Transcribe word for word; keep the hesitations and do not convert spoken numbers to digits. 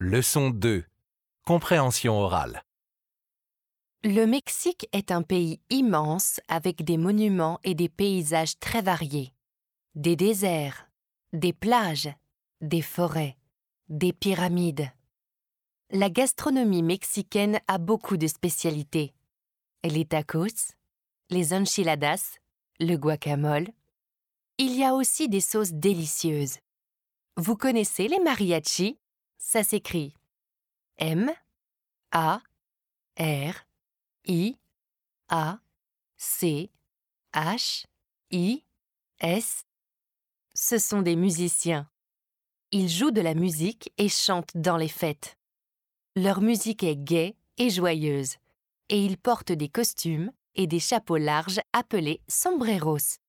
Leçon deux. Compréhension orale. Le Mexique est un pays immense avec des monuments et des paysages très variés. Des déserts, des plages, des forêts, des pyramides. La gastronomie mexicaine a beaucoup de spécialités. Les tacos, les enchiladas, le guacamole. Il y a aussi des sauces délicieuses. Vous connaissez les mariachis? Ça s'écrit M A R I A C H I S. Ce sont des musiciens. Ils jouent de la musique et chantent dans les fêtes. Leur musique est gaie et joyeuse, et ils portent des costumes et des chapeaux larges appelés sombreros.